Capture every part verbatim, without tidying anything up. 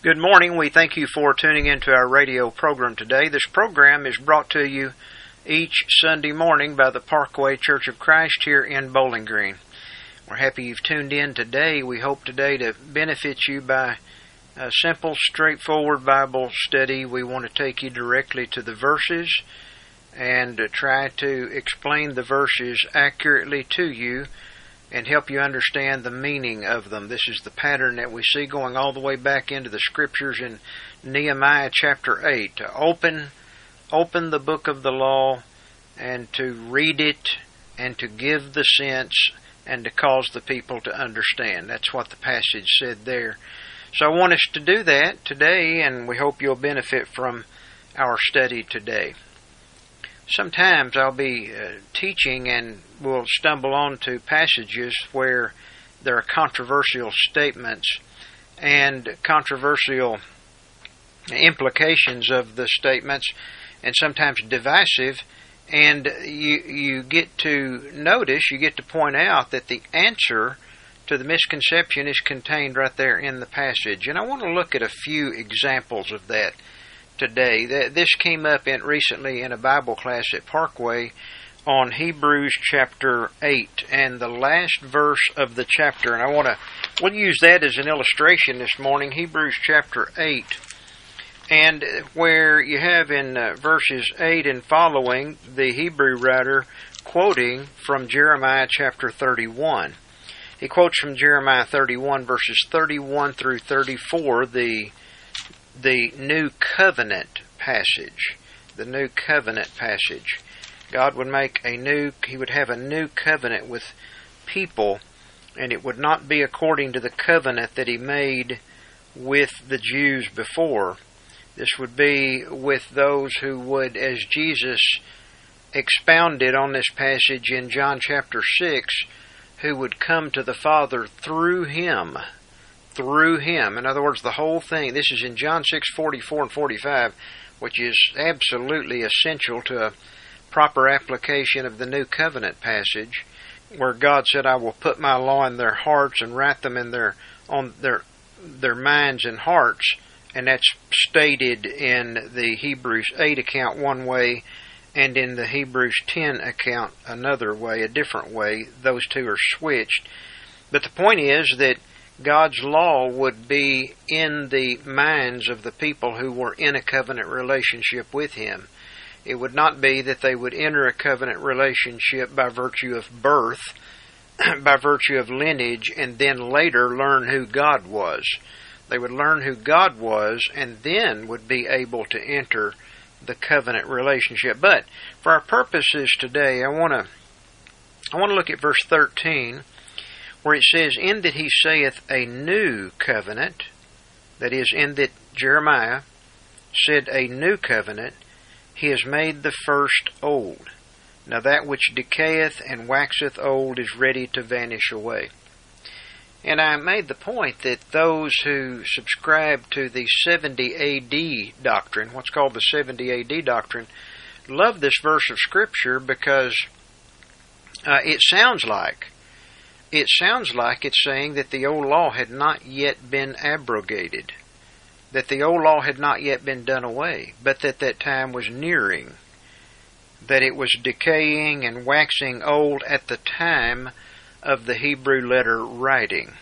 Good morning. We thank you for tuning into our radio program today. This program is brought to you each Sunday morning by the Parkway Church of Christ here in Bowling Green. We're happy you've tuned in today. We hope today to benefit you by a simple, straightforward Bible study. We want to take you directly to the verses and try to explain the verses accurately to you and help you understand the meaning of them. This is the pattern that we see going all the way back into the Scriptures in Nehemiah chapter eight. To open, open the book of the law and to read it and to give the sense and to cause the people to understand. That's what the passage said there. So I want us to do that today, and we hope you'll benefit from our study today. Sometimes I'll be uh, teaching and we'll stumble onto passages where there are controversial statements and controversial implications of the statements, and sometimes divisive, and you, you get to notice, you get to point out that the answer to the misconception is contained right there in the passage. And I want to look at a few examples of that today. This came up in recently in a Bible class at Parkway on Hebrews chapter eight and the last verse of the chapter. And I want to, we'll use that as an illustration this morning, Hebrews chapter eight. And where you have in uh, verses eight and following, the Hebrew writer quoting from Jeremiah chapter thirty-one. He quotes from Jeremiah thirty-one, verses thirty-one through thirty-four, the the New Covenant passage. The New Covenant passage. God would make a new, He would have a new covenant with people, and it would not be according to the covenant that He made with the Jews before. This would be with those who would, as Jesus expounded on this passage in John chapter six, who would come to the Father through Him. Through Him. In other words, the whole thing. This is in John six forty-four and forty-five, which is absolutely essential to a proper application of the New Covenant passage, where God said, "I will put my law in their hearts and write them in their on their their minds and hearts." And that's stated in the Hebrews eight account one way, and in the Hebrews ten account another way, a different way. Those two are switched. But the point is that God's law would be in the minds of the people who were in a covenant relationship with Him. It would not be that they would enter a covenant relationship by virtue of birth, by virtue of lineage, and then later learn who God was. They would learn who God was and then would be able to enter the covenant relationship. But for our purposes today, I want to I want to look at verse thirteen, where it says, "In that He saith a new covenant," that is, in that Jeremiah said a new covenant, "He has made the first old. Now that which decayeth and waxeth old is ready to vanish away." And I made the point that those who subscribe to the seventy A D doctrine, what's called the seventy A D doctrine, love this verse of Scripture because uh, it sounds like It sounds like it's saying that the old law had not yet been abrogated, that the old law had not yet been done away, but that that time was nearing, that it was decaying and waxing old at the time of the Hebrew letter writing.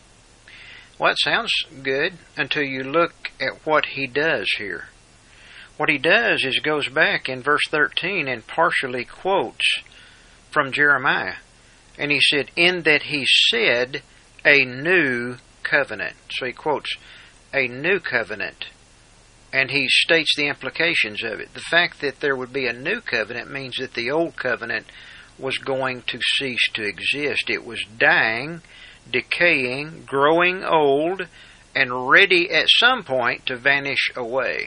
Well, it sounds good until you look at what he does here. What he does is goes back in verse thirteen and partially quotes from Jeremiah. And he said, "In that He said a new covenant." So he quotes a new covenant. And he states the implications of it. The fact that there would be a new covenant means that the old covenant was going to cease to exist. It was dying, decaying, growing old, and ready at some point to vanish away.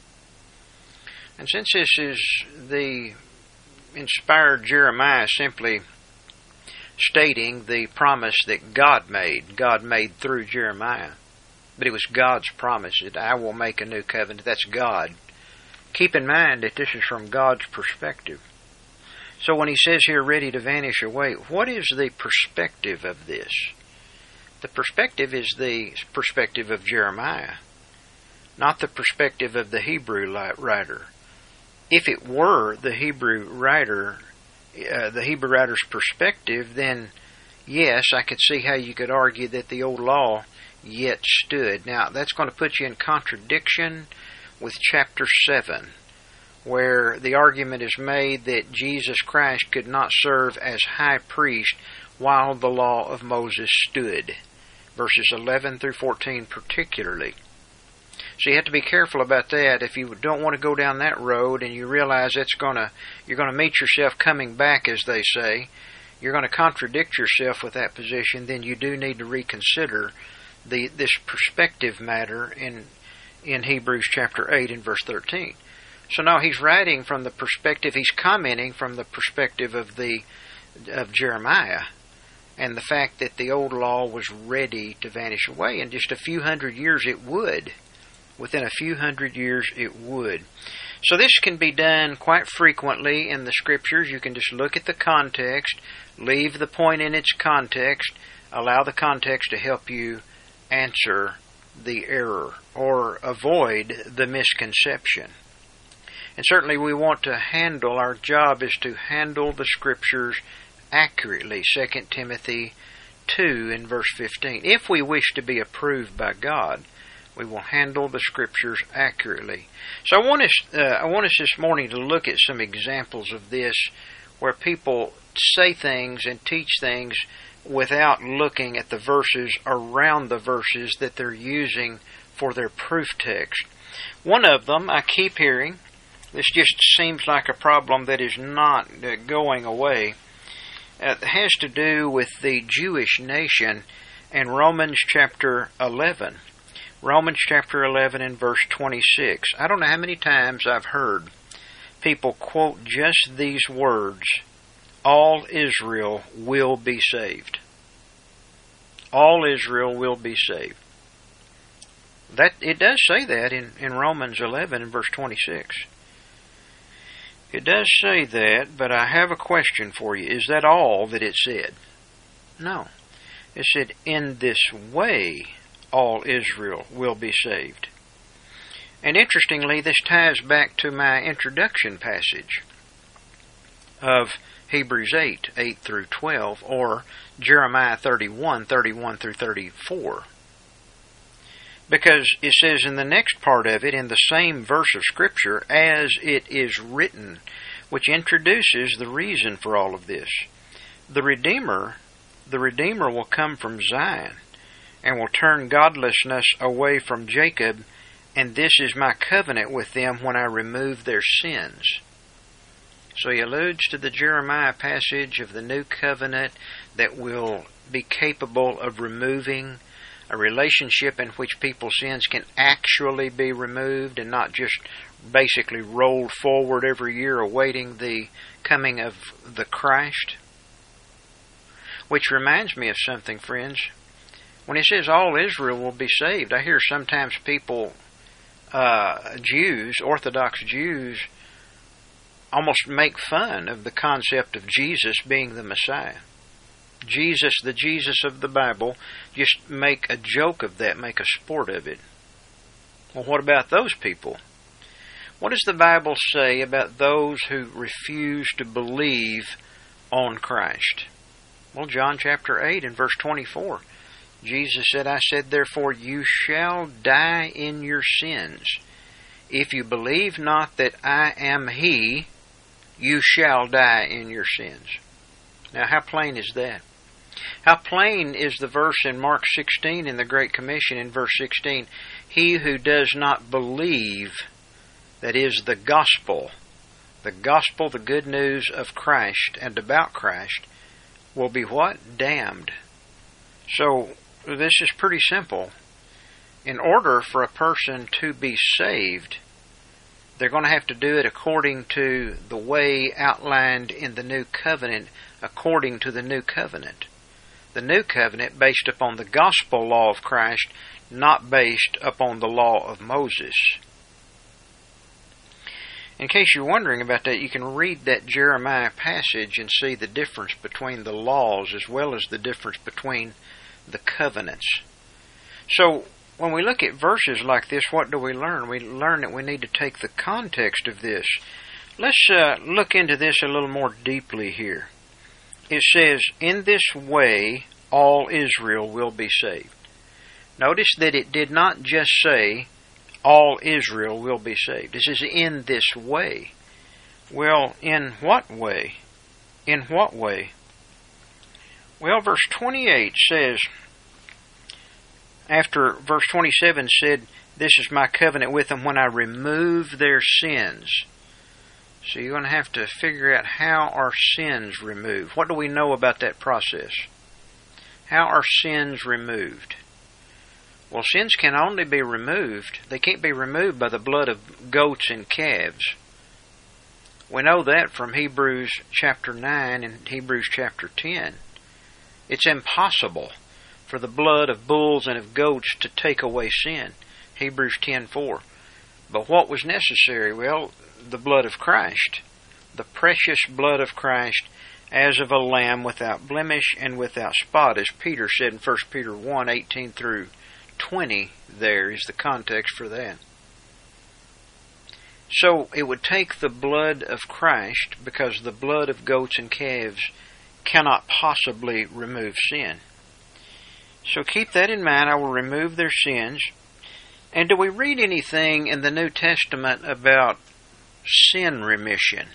And since this is the inspired Jeremiah simply stating the promise that God made, God made through Jeremiah, but it was God's promise that I will make a new covenant. That's God. Keep in mind that this is from God's perspective. So when he says here, ready to vanish away, what is the perspective of this? The perspective is the perspective of Jeremiah. not the perspective of the Hebrew writer. If it were the Hebrew writer, uh, the Hebrew writer's perspective, then yes, I could see how you could argue that the old law yet stood. Now, that's going to put you in contradiction with chapter seven, where the argument is made that Jesus Christ could not serve as high priest while the law of Moses stood. Verses eleven through fourteen particularly. So you have to be careful about that. If you don't want to go down that road and you realize it's gonna, you're going to meet yourself coming back, as they say, you're going to contradict yourself with that position, then you do need to reconsider the this perspective matter in in Hebrews chapter eight and verse thirteen. So now he's writing from the perspective, he's commenting from the perspective of the of Jeremiah, and the fact that the old law was ready to vanish away. In just a few hundred years it would. Within a few hundred years it would. So this can be done quite frequently in the Scriptures. You can just look at the context, leave the point in its context, allow the context to help you answer the error or avoid the misconception. And certainly we want to handle, our job is to handle the Scriptures accurately. Second Timothy two in verse fifteen. If we wish to be approved by God, we will handle the Scriptures accurately. So I want us, uh, I want us this morning to look at some examples of this where people say things and teach things without looking at the verses around the verses that they're using for their proof text. One of them I keep hearing, this just seems like a problem that is not uh, going away. It has to do with the Jewish nation in Romans chapter eleven. Romans chapter eleven and verse twenty-six. I don't know how many times I've heard people quote just these words, all Israel will be saved. All Israel will be saved. That it does say that in, in Romans eleven and verse twenty-six. It does say that, but I have a question for you. Is that all that it said? No. It said, in this way, all Israel will be saved. And interestingly, this ties back to my introduction passage of Hebrews eight, eight through twelve, or Jeremiah thirty-one, thirty-one through thirty-four. Because it says in the next part of it, in the same verse of Scripture, as it is written, which introduces the reason for all of this. The Redeemer, the Redeemer will come from Zion, and will turn godlessness away from Jacob, and this is my covenant with them when I remove their sins. So he alludes to the Jeremiah passage of the new covenant that will be capable of removing a relationship in which people's sins can actually be removed and not just basically rolled forward every year awaiting the coming of the Christ. Which reminds me of something, friends. When it says all Israel will be saved, I hear sometimes people, uh, Jews, Orthodox Jews, almost make fun of the concept of Jesus being the Messiah. Jesus, the Jesus of the Bible, just make a joke of that, make a sport of it. Well, what about those people? What does the Bible say about those who refuse to believe on Christ? Well, John chapter eight and verse twenty-four. Jesus said, I said, therefore you shall die in your sins. If you believe not that I am He, you shall die in your sins. Now, how plain is that? How plain is the verse in Mark sixteen in the Great Commission in verse sixteen? He who does not believe, that is the gospel, the gospel, the good news of Christ and about Christ, will be what? Damned. So, this is pretty simple. In order for a person to be saved, they're going to have to do it according to the way outlined in the New Covenant, according to the New Covenant. The New Covenant based upon the gospel law of Christ, not based upon the law of Moses. In case you're wondering about that, you can read that Jeremiah passage and see the difference between the laws as well as the difference between the covenants. So, when we look at verses like this, what do we learn? We learn that we need to take the context of this. Let's uh, look into this a little more deeply here. It says, in this way, all Israel will be saved. Notice that it did not just say, all Israel will be saved. It says, in this way. Well, in what way? In what way? Well, verse twenty-eight says, after verse twenty-seven said, this is my covenant with them when I remove their sins. So you're going to have to figure out how are sins removed. What do we know about that process? How are sins removed? Well, sins can only be removed. They can't be removed by the blood of goats and calves. We know that from Hebrews chapter nine and Hebrews chapter ten. It's impossible for the blood of bulls and of goats to take away sin. Hebrews ten four. But what was necessary? Well, the blood of Christ. The precious blood of Christ as of a lamb without blemish and without spot, as Peter said in First Peter one eighteen through twenty. There is the context for that. So it would take the blood of Christ, because the blood of goats and calves cannot possibly remove sin. So keep that in mind. I will remove their sins. And do we read anything in the New Testament about sin remission?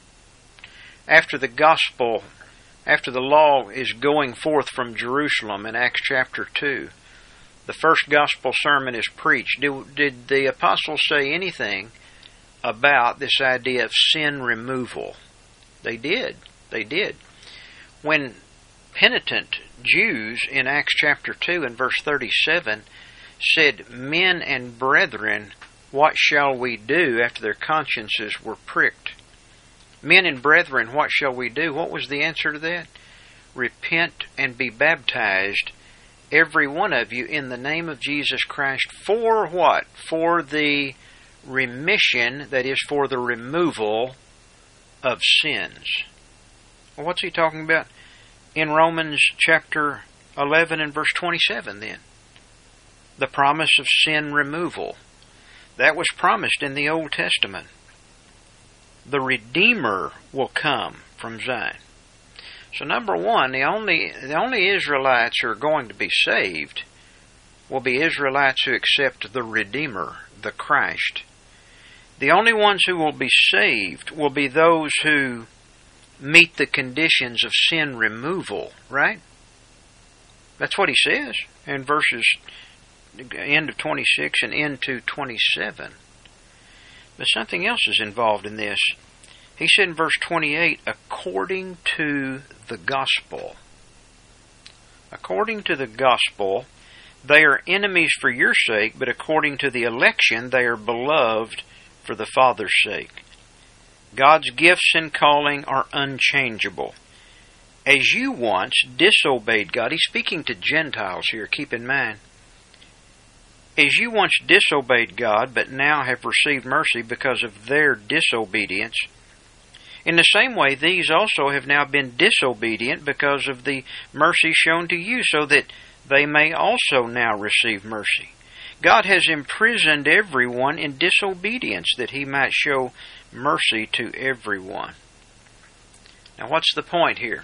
After the gospel, after the law is going forth from Jerusalem in Acts chapter two, the first gospel sermon is preached. Did, did the apostles say anything about this idea of sin removal? They did. They did. When penitent Jews in Acts chapter two and verse thirty-seven said, men and brethren, what shall we do, after their consciences were pricked? Men and brethren, what shall we do? What was the answer to that? Repent and be baptized, every one of you, in the name of Jesus Christ, for what? For the remission, that is, for the removal of sins. Well, what's he talking about? In Romans chapter eleven and verse twenty-seven then. The promise of sin removal. That was promised in the Old Testament. The Redeemer will come from Zion. So number one, the only the only Israelites who are going to be saved will be Israelites who accept the Redeemer, the Christ. The only ones who will be saved will be those who meet the conditions of sin removal, right? That's what he says in verses end of twenty-six and into twenty-seven. But something else is involved in this. He said in verse twenty-eight, according to the gospel. According to the gospel, they are enemies for your sake, but according to the election, they are beloved for the Father's sake. God's gifts and calling are unchangeable. As you once disobeyed God, he's speaking to Gentiles here, keep in mind. As you once disobeyed God, but now have received mercy because of their disobedience, in the same way these also have now been disobedient because of the mercy shown to you, so that they may also now receive mercy. God has imprisoned everyone in disobedience, that he might show mercy to everyone. Now what's the point here?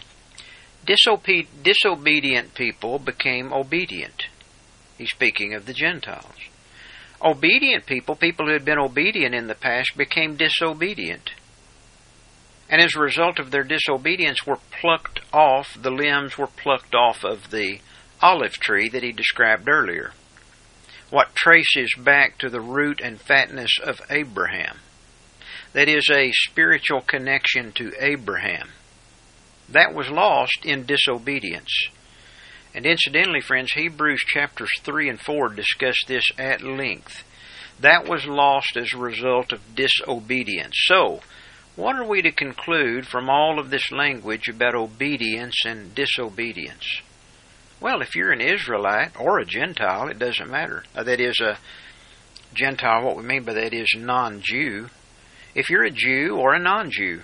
Disobe- disobedient people became obedient. He's speaking of the Gentiles. Obedient people, people who had been obedient in the past, became disobedient. And as a result of their disobedience were plucked off, the limbs were plucked off of the olive tree that he described earlier. What traces back to the root and fatness of Abraham. That is a spiritual connection to Abraham. That was lost in disobedience. And incidentally, friends, Hebrews chapters three and four discuss this at length. That was lost as a result of disobedience. So, what are we to conclude from all of this language about obedience and disobedience? Well, if you're an Israelite or a Gentile, it doesn't matter. That is, a Gentile, what we mean by that is non-Jew. If you're a Jew or a non-Jew,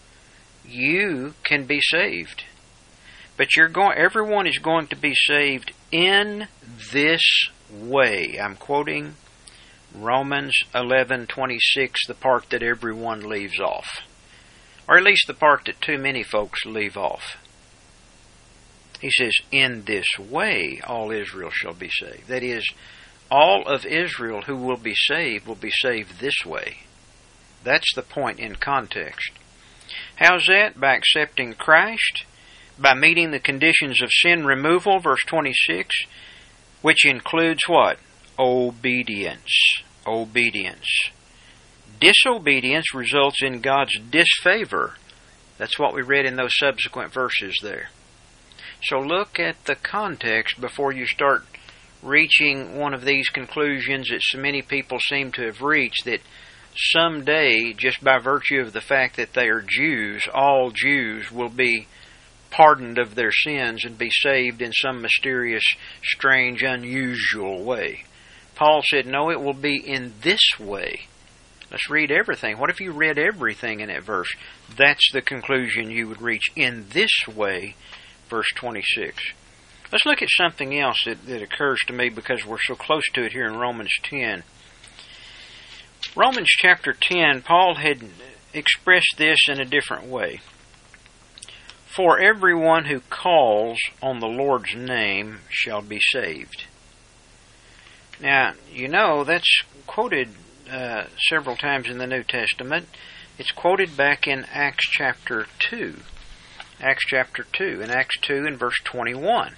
you can be saved. But you're going, everyone is going to be saved in this way. I'm quoting Romans eleven twenty-six, the part that everyone leaves off. Or at least the part that too many folks leave off. He says, in this way all Israel shall be saved. That is, all of Israel who will be saved will be saved this way. That's the point in context. How's that? By accepting Christ, by meeting the conditions of sin removal, verse twenty-six, which includes what? Obedience. Obedience. Disobedience results in God's disfavor. That's what we read in those subsequent verses there. So look at the context before you start reaching one of these conclusions that so many people seem to have reached, that someday, just by virtue of the fact that they are Jews, all Jews will be pardoned of their sins and be saved in some mysterious, strange, unusual way. Paul said, no, it will be in this way. Let's read everything. What if you read everything in that verse? That's the conclusion you would reach. In this way, verse twenty-six. Let's look at something else that, that occurs to me because we're so close to it here in Romans ten. Romans chapter ten, Paul had expressed this in a different way. For everyone who calls on the Lord's name shall be saved. Now, you know, that's quoted uh, several times in the New Testament. It's quoted back in Acts chapter two. Acts chapter two. In Acts two and verse twenty-one.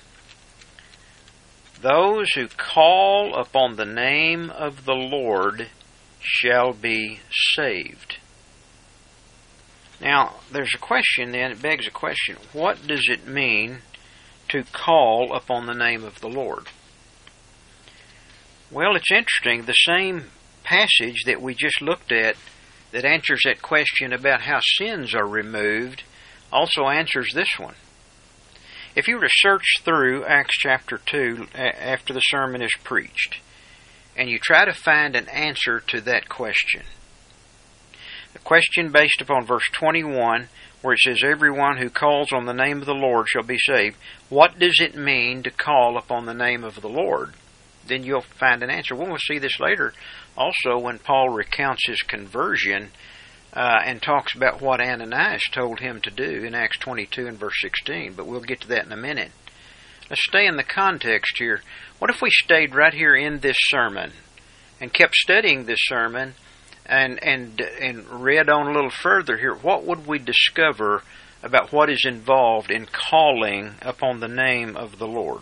Those who call upon the name of the Lord shall be saved. Now, there's a question then, it begs a question. What does it mean to call upon the name of the Lord? Well, it's interesting. The same passage that we just looked at that answers that question about how sins are removed also answers this one. If you were to search through Acts chapter two after the sermon is preached, and you try to find an answer to that question, the question based upon verse twenty-one, where it says, everyone who calls on the name of the Lord shall be saved, what does it mean to call upon the name of the Lord? Then you'll find an answer. Well, we'll see this later also when Paul recounts his conversion uh, and talks about what Ananias told him to do in Acts twenty-two and verse sixteen. But we'll get to that in a minute. Let's stay in the context here. What if we stayed right here in this sermon and kept studying this sermon and and and read on a little further here? What would we discover about what is involved in calling upon the name of the Lord?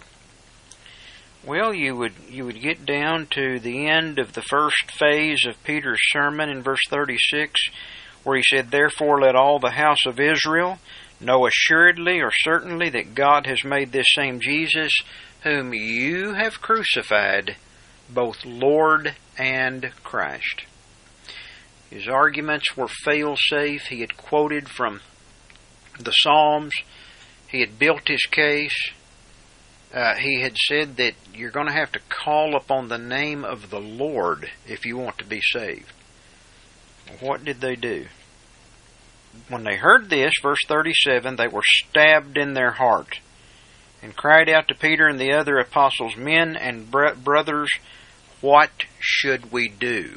Well, you would you would get down to the end of the first phase of Peter's sermon in verse thirty-six, where he said, therefore let all the house of Israel know assuredly or certainly that God has made this same Jesus, whom you have crucified, both Lord and Christ. His arguments were fail-safe. He had quoted from the Psalms. He had built his case. Uh, he had said that you're going to have to call upon the name of the Lord if you want to be saved. What did they do? When they heard this, verse thirty-seven, they were stabbed in their heart and cried out to Peter and the other apostles, men and br- brothers, what should we do?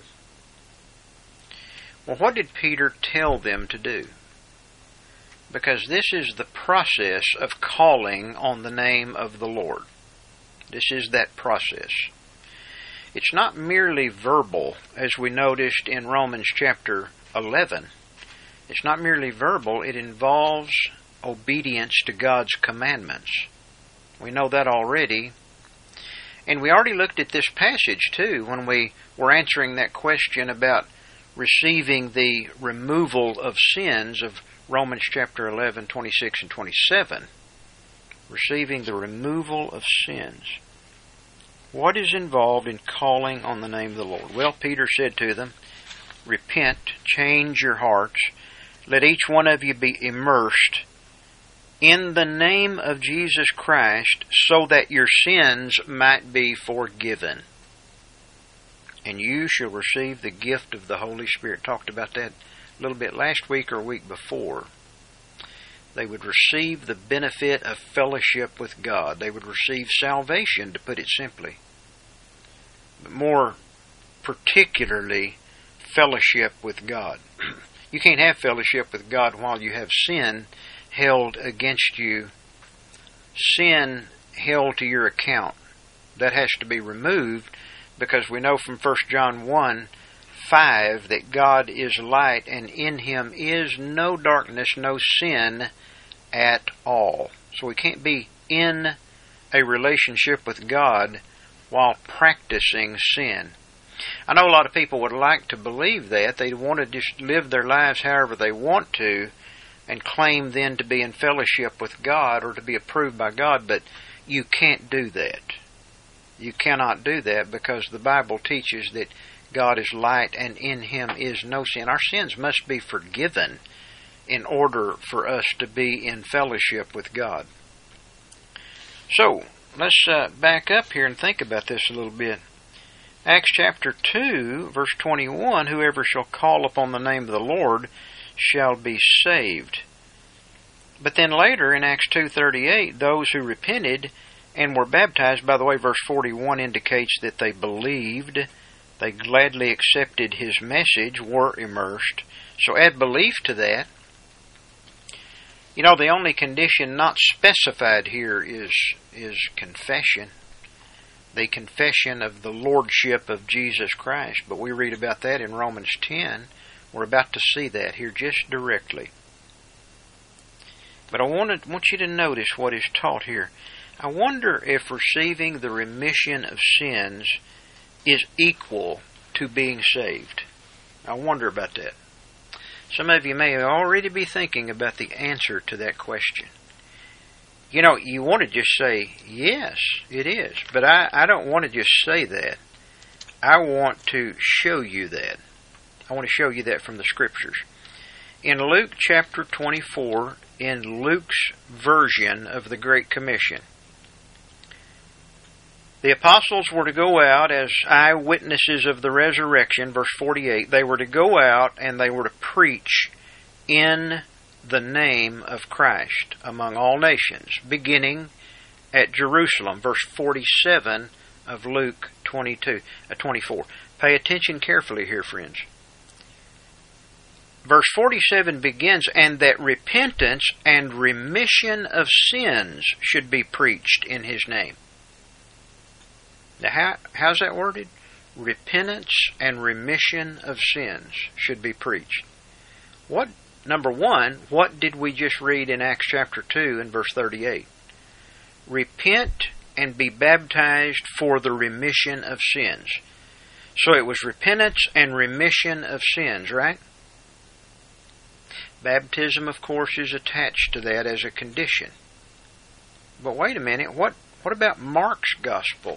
Well, what did Peter tell them to do? Because this is the process of calling on the name of the Lord. This is that process. It's not merely verbal, as we noticed in Romans chapter eleven. It's not merely verbal, it involves obedience to God's commandments. We know that already. And we already looked at this passage, too, when we were answering that question about receiving the removal of sins of Romans chapter eleven, twenty-six and twenty-seven. Receiving the removal of sins. What is involved in calling on the name of the Lord? Well, Peter said to them, repent, change your hearts, let each one of you be immersed in the name of Jesus Christ, so that your sins might be forgiven. And you shall receive the gift of the Holy Spirit. Talked about that a little bit last week or week before. They would receive the benefit of fellowship with God. They would receive salvation, to put it simply. but more particularly fellowship with God. You can't have fellowship with God while you have sin held against you, sin held to your account. That has to be removed, because we know from First John one five that God is light, and in Him is no darkness, no sin at all. So we can't be in a relationship with God while practicing sin. I know a lot of people would like to believe that. They want to just live their lives however they want to and claim then to be in fellowship with God or to be approved by God, but you can't do that. You cannot do that, because the Bible teaches that God is light and in Him is no sin. Our sins must be forgiven in order for us to be in fellowship with God. So, let's uh, back up here and think about this a little bit. Acts chapter two, verse twenty-one, whoever shall call upon the name of the Lord shall be saved. But then later in Acts two thirty-eight, those who repented and were baptized, by the way, verse forty-one indicates that they believed, they gladly accepted His message, were immersed. So add belief to that. You know, the only condition not specified here is, is confession. The confession of the Lordship of Jesus Christ. But we read about that in Romans ten. We're about to see that here just directly. But I want, to, want you to notice what is taught here. I wonder if receiving the remission of sins is equal to being saved. I wonder about that. Some of you may already be thinking about the answer to that question. You know, you want to just say, yes, it is. But I, I don't want to just say that. I want to show you that. I want to show you that from the Scriptures. In Luke chapter twenty-four, in Luke's version of the Great Commission, the apostles were to go out as eyewitnesses of the resurrection, verse forty-eight. They were to go out and they were to preach in the name of Christ among all nations, beginning at Jerusalem, verse forty-seven of Luke twenty-two, uh, twenty-four. Pay attention carefully here, friends. Verse forty-seven begins, and that repentance and remission of sins should be preached in His name. Now, how, how's that worded? Repentance and remission of sins should be preached. What, number one, what did we just read in Acts chapter two and verse thirty-eight? Repent and be baptized for the remission of sins. So it was repentance and remission of sins, right? Baptism, of course, is attached to that as a condition. But wait a minute, what, what about Mark's Gospel?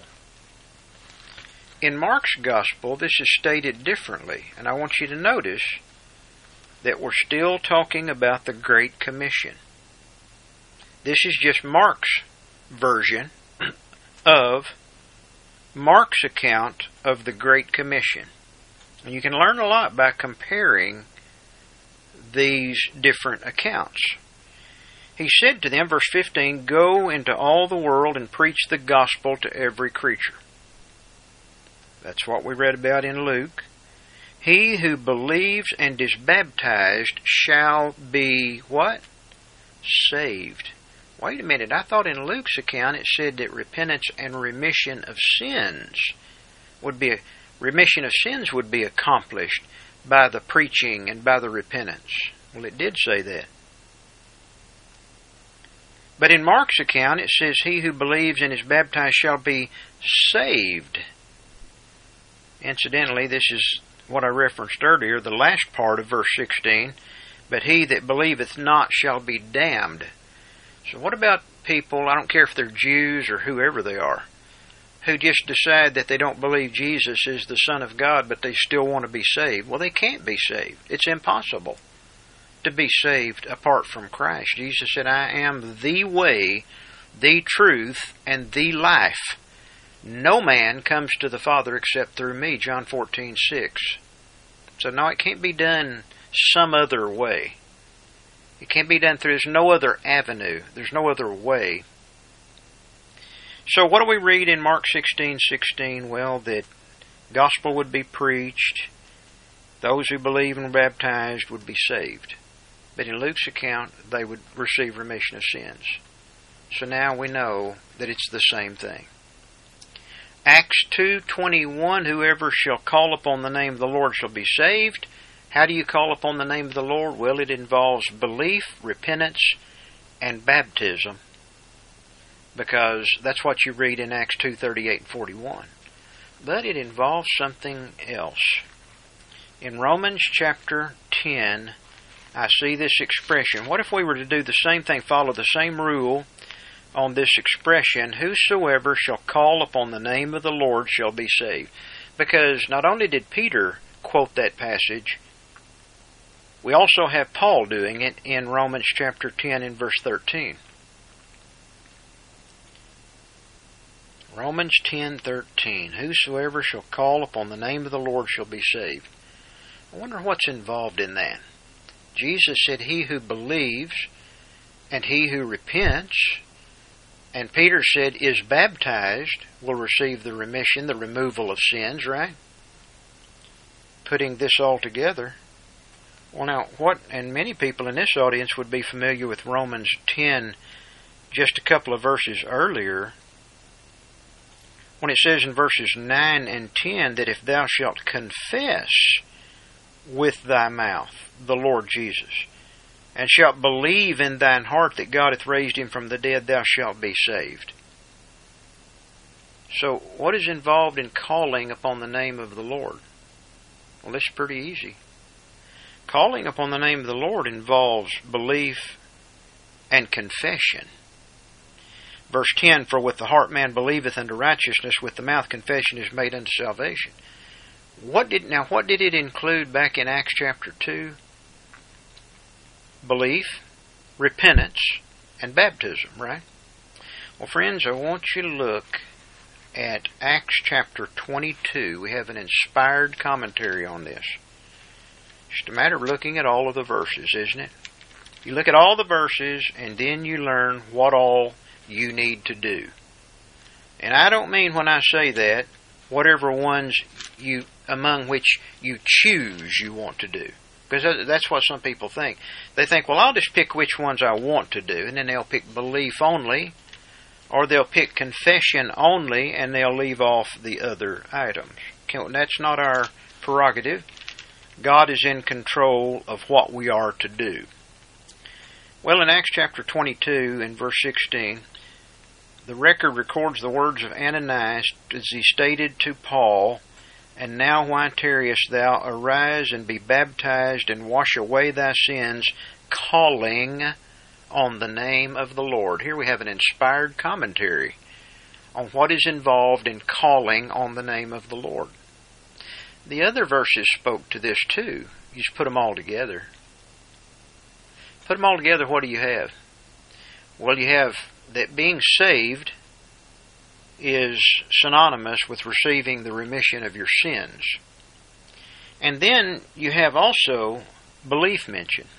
In Mark's Gospel, this is stated differently, and I want you to notice that we're still talking about the Great Commission. This is just Mark's version of Mark's account of the Great Commission. And you can learn a lot by comparing these different accounts. He said to them, verse fifteen, go into all the world and preach the gospel to every creature. That's what we read about in Luke. He who believes and is baptized shall be what? Saved. Wait a minute, I thought in Luke's account it said that repentance and remission of sins would be, remission of sins would be accomplished by the preaching and by the repentance. Well, it did say that. But in Mark's account it says, he who believes and is baptized shall be saved. Incidentally, this is what I referenced earlier, the last part of verse sixteen. But he that believeth not shall be damned. So what about people, I don't care if they're Jews or whoever they are, who just decide that they don't believe Jesus is the Son of God, but they still want to be saved? Well, they can't be saved. It's impossible to be saved apart from Christ. Jesus said, I am the way, the truth, and the life. No man comes to the Father except through me, John fourteen six. So no, it can't be done some other way. It can't be done through, there's no other avenue. There's no other way. So what do we read in Mark sixteen sixteen? Well, that Gospel would be preached. Those who believe and were baptized would be saved. But in Luke's account, they would receive remission of sins. So now we know that it's the same thing. Acts two twenty-one, whoever shall call upon the name of the Lord shall be saved. How do you call upon the name of the Lord? Well, it involves belief, repentance, and baptism. Because that's what you read in Acts two thirty-eight and forty-one. But it involves something else. In Romans chapter ten, I see this expression. What if we were to do the same thing, follow the same rule on this expression, whosoever shall call upon the name of the Lord shall be saved? Because not only did Peter quote that passage, we also have Paul doing it in Romans chapter ten and verse thirteen. Romans ten thirteen. Whosoever shall call upon the name of the Lord shall be saved. I wonder what's involved in that. Jesus said, he who believes and he who repents, and Peter said, is baptized, will receive the remission, the removal of sins, right? Putting this all together. Well, now, what, and many people in this audience would be familiar with Romans ten, just a couple of verses earlier, when it says in verses nine and ten that if thou shalt confess with thy mouth the Lord Jesus, and shalt believe in thine heart that God hath raised him from the dead, thou shalt be saved. So, what is involved in calling upon the name of the Lord? Well, it's pretty easy. Calling upon the name of the Lord involves belief and confession. Verse ten, for with the heart man believeth unto righteousness, with the mouth confession is made unto salvation. What did now what did it include back in Acts chapter two? Belief, repentance, and baptism, right? Well, friends, I want you to look at Acts chapter twenty-two. We have an inspired commentary on this. It's just a matter of looking at all of the verses, isn't it? You look at all the verses, and then you learn what all you need to do. And I don't mean when I say that, whatever ones you among which you choose you want to do. Because that's what some people think. They think, well, I'll just pick which ones I want to do, and then they'll pick belief only, or they'll pick confession only, and they'll leave off the other items. That's not our prerogative. God is in control of what we are to do. Well, in Acts chapter twenty-two and verse sixteen, the record records the words of Ananias as he stated to Paul, and now why tarriest thou? Arise and be baptized and wash away thy sins, calling on the name of the Lord. Here we have an inspired commentary on what is involved in calling on the name of the Lord. The other verses spoke to this too. You just put them all together. Put them all together, what do you have? Well, you have that being saved is synonymous with receiving the remission of your sins. And then you have also belief mentioned.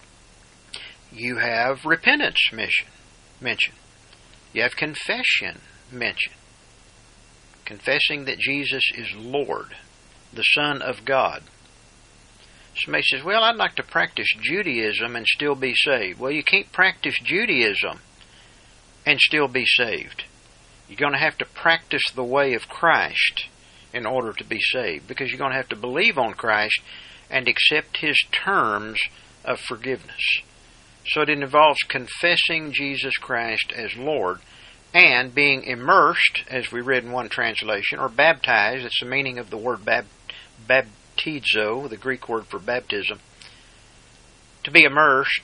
You have repentance mentioned. You have confession mentioned. Confessing that Jesus is Lord, the Son of God. Somebody says, well, I'd like to practice Judaism and still be saved. Well, you can't practice Judaism and still be saved. You're going to have to practice the way of Christ in order to be saved, because you're going to have to believe on Christ and accept His terms of forgiveness. So it involves confessing Jesus Christ as Lord and being immersed, as we read in one translation, or baptized. It's the meaning of the word bab, baptizo, the Greek word for baptism. To be immersed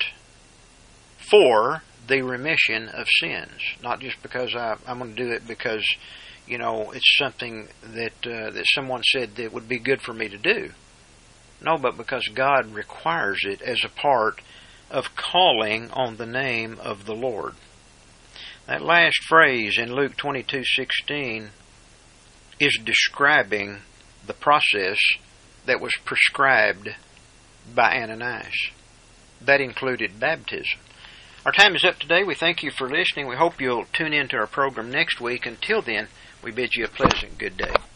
for the remission of sins. Not just because I, I'm going to do it because, you know, it's something that uh, that someone said that would be good for me to do. No, but because God requires it as a part of calling on the name of the Lord. That last phrase in Luke twenty-two sixteen is describing the process that was prescribed by Ananias. That included baptism. Our time is up today. We thank you for listening. We hope you'll tune in to our program next week. Until then, we bid you a pleasant good day.